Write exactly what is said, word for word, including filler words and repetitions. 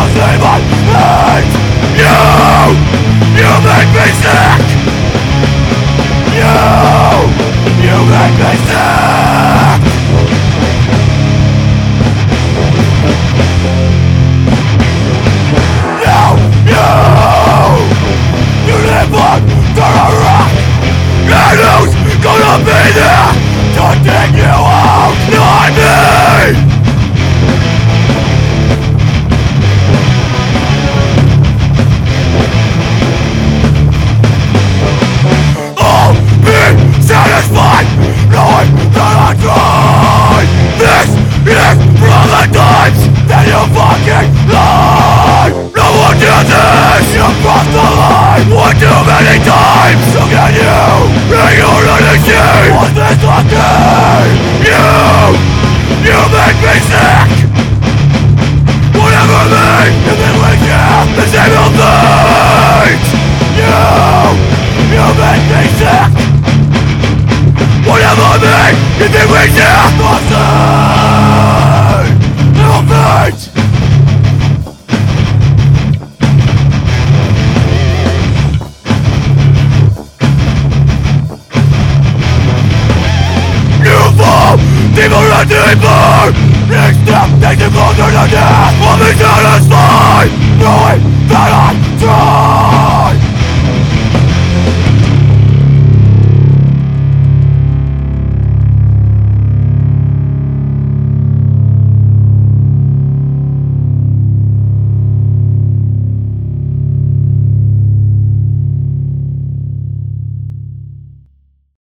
see my hate. You, you make me sick. You, you make me sick. You, you, you live under a rock. And who's gonna be there to dig you out? Not me. Satisfied, knowing that I tried. This is from the times that you fucking lied. No one did this. You crossed the line one too many times. So can you, in your honesty, was this a game? You, you make me sick. Whatever me, if it was you, the same old things. You, you make me sick. Whatever me, you think we share the same little things. You fall deeper and deeper. Next step takes you closer to death. I'll be satisfied.